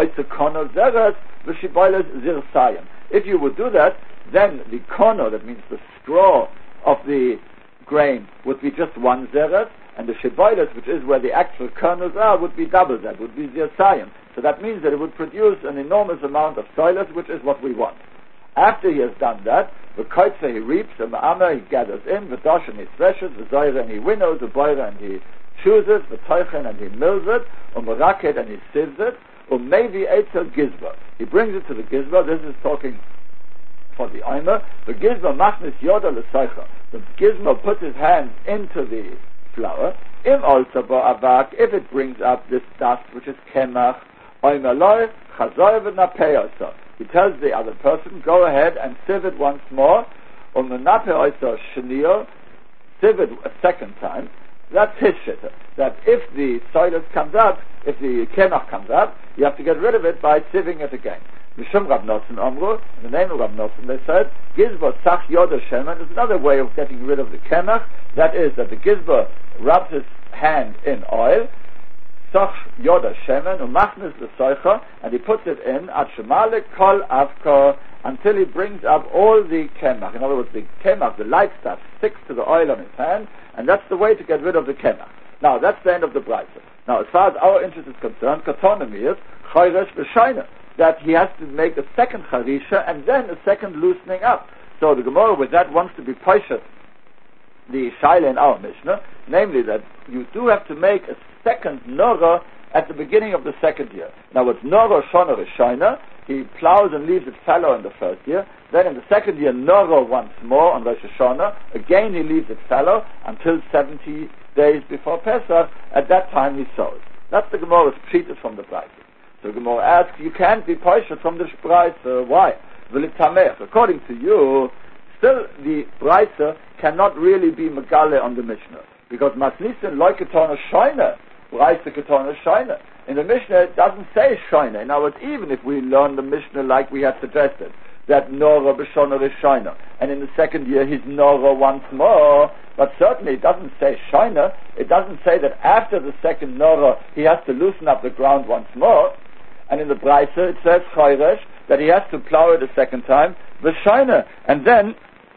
if you would do that, then the kono, that means the straw of the grain, would be just one zeres, and the shiboiles, which is where the actual kernels are, would be double that, would be zirsayim. So that means that it would produce an enormous amount of soilers, which is what we want. After he has done that, the koitze he reaps, the ma'amer he gathers in, the doshen he threshes, the zoyre and he winnows, the boire and he chooses, the toichen and he mills it, meraket and he sieves it, maybe etzel gizba. He brings it to the gizba. This is talking for the oimer. The gizba machnis yoda l'soicha. The gizba puts his hand into the flour. Im also ba'avak, if it brings up this dust which is kemach, oimer loy chazoy v'napei. He tells the other person, go ahead and sieve it once more. Menape also shnio, sieve it a second time. That's his shitta. That if the soilus comes up, if the kemach comes up, you have to get rid of it by sieving it again. Mishum Rav Nosson Omru, in the name of Rav Nosson, they said, Gizba Sach Yoda Shemen is another way of getting rid of the kemach. That is, that the Gizba rubs his hand in oil, Sach Yoda Shemen, Umachnis L'Soicha, and he puts it in, At Shemale Kol Avko, until he brings up all the kemach. In other words, the kemach, the light stuff, sticks to the oil on his hand, and that's the way to get rid of the kemach. Now, that's the end of the Braita. Now, as far as our interest is concerned, Katonomy is Choresh v'Shoina, that he has to make a second Charisha and then a second loosening up. So the Gemara with that wants to be Paishat, the Shaila in our Mishnah, namely that you do have to make a second Nora at the beginning of the second year. Now, it's Nora Shona Rishoina. He plows and leaves it fallow in the first year. Then in the second year, Nora once more on Rosh Hashanah. Again, he leaves it fallow until 70 days before Pesach. At that time, he sows. That's the Gemara's treatise from the Braita. So the Gemara asks, you can't be Paishat from the Braita. Why? According to you, still the Braita cannot really be Megale on the Mishnah. Because Masnisin Loiketona Shoina, Braita Ketona Shoina. In the Mishnah, it doesn't say Shoina. In other words, even if we learn the Mishnah like we had suggested, that Nora B'Shona is Shoina, and in the second year he's Nora once more, but certainly it doesn't say Shoina. It doesn't say that after the second Nora he has to loosen up the ground once more. And in the Braita it says Choresh, that he has to plow it a second time, B'Shona, and then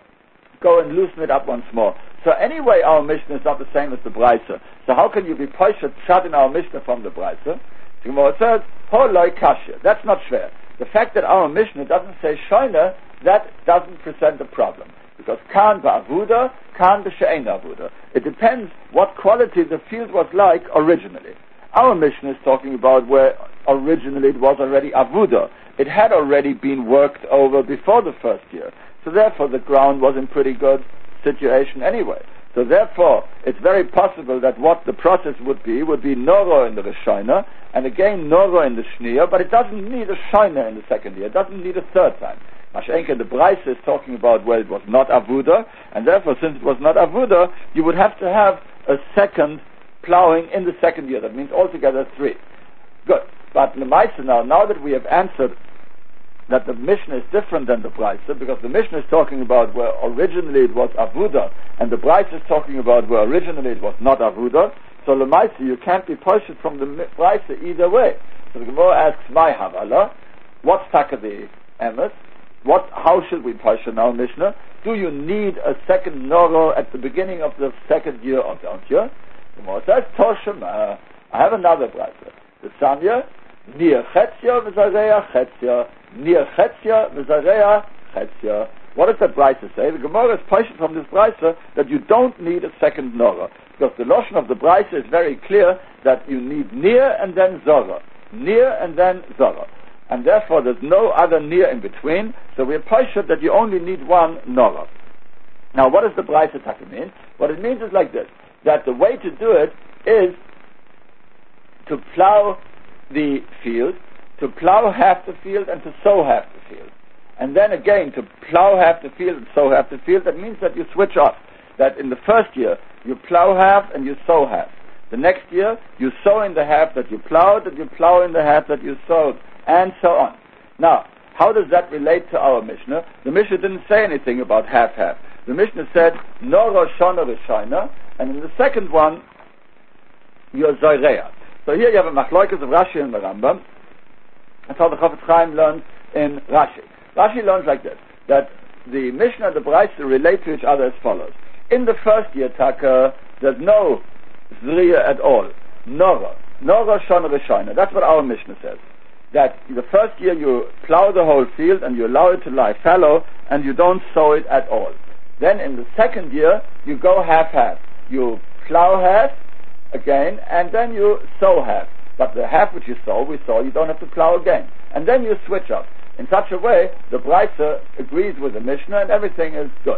go and loosen it up once more. So anyway, our Mishnah is not the same as the Braita. So how can you be Paishat shut in our Mishnah from the Braita? The Gemara says, Ho loy kasha. That's not fair. The fact that our Mishnah doesn't say Shoina, that doesn't present a problem. Because Kan ba'avuda, Kan b'she'ein avuda. It depends what quality the field was like originally. Our Mishnah is talking about where originally it was already avuda. It had already been worked over before the first year. So therefore the ground was in pretty good situation anyway. So therefore, it's very possible that what the process would be Noro in the Rishoina, and again Noro in the Shniya, but it doesn't need a Shoina in the second year. It doesn't need a third time. Mashenka, the Braisa is talking about where it was not Avuda, and therefore, since it was not Avuda, you would have to have a second plowing in the second year. That means altogether 3. Good. But Lemaisa now that we have answered that the Mishnah is different than the Braisa, because the Mishnah is talking about where originally it was Avuda, and the Braisa is talking about where originally it was not Avuda. So Lemaisa, you can't be Paishat from the Braisa either way. So the Gemara asks, my Havala, what's Taka the Emes? How should we Paishat now, Mishnah? Do you need a second Noro at the beginning of the second year or don't you? The Gemara says, Toshema, I have another Braisa. The Sanya, Nir chetzia v'zareya chetzia. Nir chetzia v'zareya chetzia. What does that brisa say? The Gemara is pointing from this brisa that you don't need a second Nora. Because the lotion of the brisa is very clear that you need Nir and then Zora. Nir and then Zora. And therefore there's no other Nir in between. So we are pointing that you only need one Nora. Now what does the brisa mean? What it means is like this. That the way to do it is to plow the field, to plow half the field and to sow half the field. And then again to plow half the field and sow half the field. That means that you switch off. That in the first year you plow half and you sow half. The next year you sow in the half that you plowed and you plow in the half that you sowed, and so on. Now, how does that relate to our Mishnah? The Mishnah didn't say anything about half-half. The Mishnah said, Nora Shona Rishayna, and in the second one, you're Zoreya. So here you have a machloikas of Rashi and the Rambam. That's how the Chofetz Chaim learned in Rashi. Rashi learns like this, that the Mishnah and the Brisa relate to each other as follows. In the first year, Taka, there's no Zriya at all. Nora Shona Rishayna. That's what our Mishnah says. That the first year you plow the whole field and you allow it to lie fallow and you don't sow it at all. Then in the second year you go half-half. You plow half again and then you sow half. But the half which you sow, you don't have to plow again. And then you switch up. In such a way, the Brisa agrees with the Mishnah and everything is good.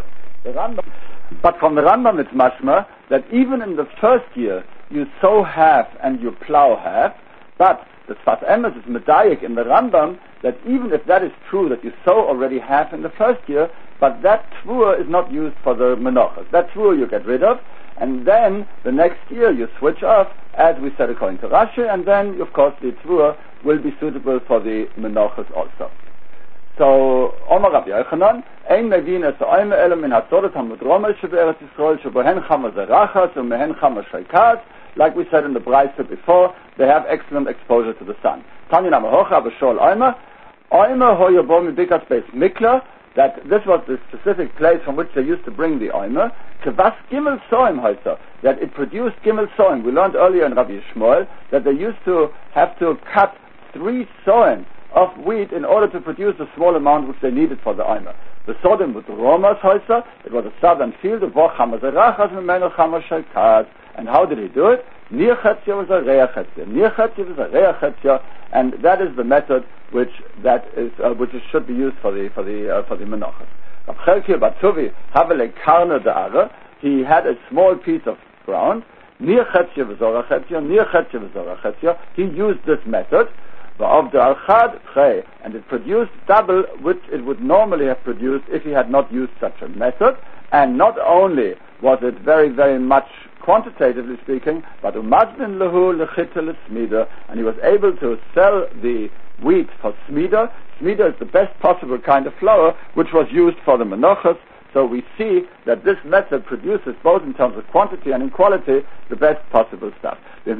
But from the Rambam it's mashma that even in the first year you sow half and you plow half, but the Sfas Emes is medayik in the Rambam that even if that is true, that you sow already half in the first year, but that tvua is not used for the menachas. That tvua you get rid of, and then the next year you switch off, as we said according to Rashi, and then of course the tvua will be suitable for the menachas also. So, Omar Rabbi Yochanan, Ein Medin es Oime Ele min Hatzodet HaMudroma Shebe'eretz Yisrael Shebohen Chama Zerachas Umehen Chama Shaikat. Like we said in the Brisa before, they have excellent exposure to the sun. Tanya Namahocha B'Shol Oime Hoya Bo Mibikas Beis Mikla, that this was the specific place from which they used to bring the Oime. Kevas Gimel Soim Hoysa, that it produced Gimel Soim. We learned earlier in Rabbi Shmuel that they used to have to cut 3 soim of wheat in order to produce the small amount which they needed for the Oime. The Sodom with Romas Hoysa, it was a southern field of Chama Zerachas Memeno Chama Shaikat. And how did he do it? Nir chetzia was a reya chetzia. Nir chetzia was a reya chetzia, and that is the method which should be used for the menachas. Rab Chelkia Batzuvi havele karne de'ara. He had a small piece of ground. Nir chetzia v'zora chetzia. Nir chetzia v'zora chetzia. He used this method. V'av de'archad pchei, and it produced double which it would normally have produced if he had not used such a method. And not only was it very, very much quantitatively speaking, but umazmin lehu lechita lesmida, and he was able to sell the wheat for smida. Smida is the best possible kind of flour which was used for the menachas. So we see that this method produces both in terms of quantity and in quality the best possible stuff. If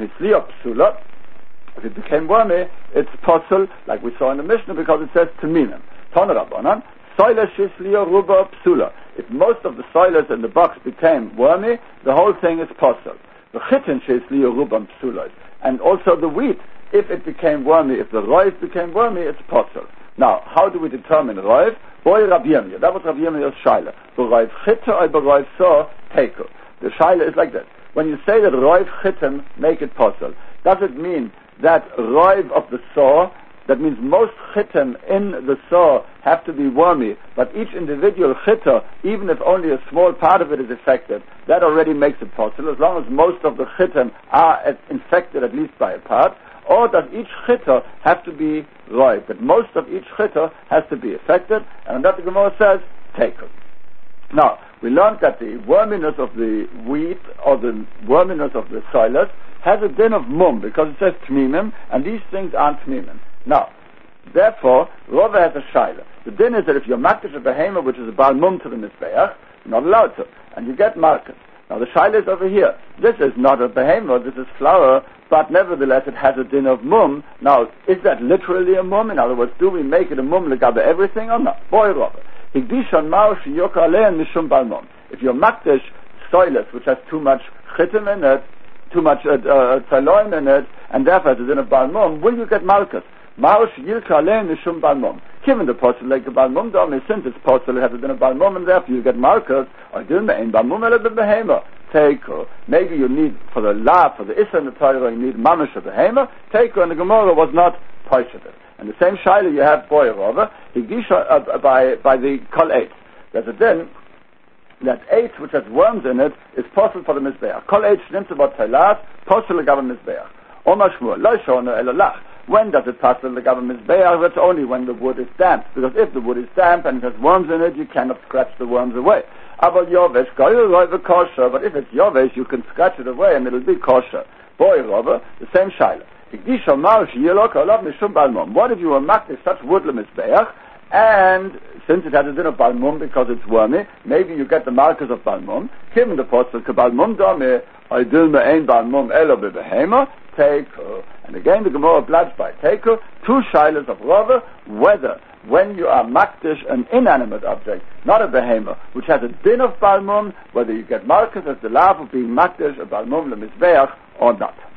it became wormy, it's possible, like we saw in the Mishnah, because it says taminim. Tonarabanan, soila shisliya ruba psula. If most of the soilers in the box became wormy, the whole thing is possible. The chitin shisliya ruba psula. And also the wheat, if it became wormy, if the roiv became wormy, it's possible. Now, how do we determine roiv? Boy Rabbi Yirmiyah. That was Rabbi Yirmiyah's shaila. B'roiv chita or b'roiv so teiku. The shaila is like this. When you say that roiv chitim make it possible, does it mean that roiv of the saw, that means most chitim in the saw have to be wormy, but each individual chita, even if only a small part of it is affected, that already makes it possible, as long as most of the chitim are infected at least by a part? Or does each chita have to be roiv, that most of each chita has to be affected? And that the Gemara says, take it. Now, we learned that the worminess of the wheat, or the worminess of the soilers, has a din of mum, because it says tmimim, and these things aren't tmimim. Now, therefore, Rova has a shaila. The din is that if you're makdish a behema, which is a bal mum to the mizbeach, you're not allowed to, and you get market. Now, the shaila is over here. This is not a behema, this is flour, but nevertheless it has a din of mum. Now, is that literally a mum? In other words, do we make it a mum legabe everything or not? Boy, Rova. If you're makdish soilers, which has too much chitim in it, too much tzaloin in it, and therefore it is in a balmum, will you get malchus? Maush yilka alein mishum balmum. Given the posel like a balmum dom, since it's posel, it has in a balmum, and therefore you get malchus, or dilma ein balmum ele b'behemer. Teiko. Maybe you need, for the la, for the issa and the Torah, you need mamish of the behemer. Teiko, and the Gemara was not poisheted. And the same shaila you have boy over, higisha by the kol eight. There's a din that eight which has worms in it is posel for the mizbeach. Kol eight shnimt about tailat, posel legav mizbeach. Omar shmur, lo shona elalach. When does it pass the legav mizbeach? That's only when the wood is damp. Because if the wood is damp and it has worms in it, you cannot scratch the worms away. But yovesh, kosher. But if it's yovesh, you can scratch it away and it'll be kosher. Boy, Robber, the same shaila. What if you were makdish such wood lemizbeach, and since it has a din of balmum because it's wormy, maybe you get the markers of balmum. Kim the postel kebalmum dome, idil me'ein balmum elo bebehema, teiko. And again the Gemara bludged by teiko, two shilas of Robber, whether when you are makdish an inanimate object, not a behema, which has a din of balmum, whether you get markers as the lav of being makdish a balmum lemizbeach or not.